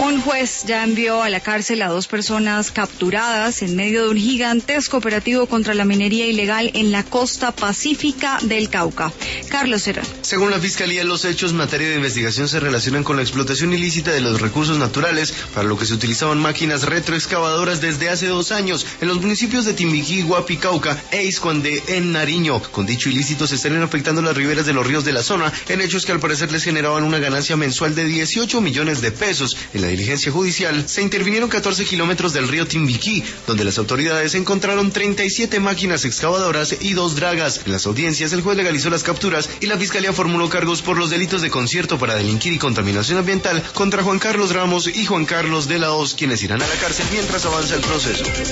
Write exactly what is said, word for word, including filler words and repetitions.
Un juez ya envió a la cárcel a dos personas capturadas en medio de un gigantesco operativo contra la minería ilegal en la costa pacífica del Cauca. Carlos Serrano. Según la Fiscalía, los hechos en materia de investigación se relacionan con la explotación ilícita de los recursos naturales, para lo que se utilizaban máquinas retroexcavadoras desde hace dos años en los municipios de Timbiquí, Guapi, Cauca e Iscuandé, en Nariño. Con dicho ilícito se estarían afectando las riberas de los ríos de la zona, en hechos que al parecer les generaban una ganancia mensual de dieciocho millones de pesos. En la diligencia judicial se intervinieron catorce kilómetros del río Timbiquí, donde las autoridades encontraron treinta y siete máquinas excavadoras y dos dragas. En las audiencias el juez legalizó las capturas y la Fiscalía formuló cargos por los delitos de concierto para delinquir y contaminación ambiental contra Juan Carlos Ramos y Juan Carlos de la Hoz, quienes irán a la cárcel mientras avanza el proceso.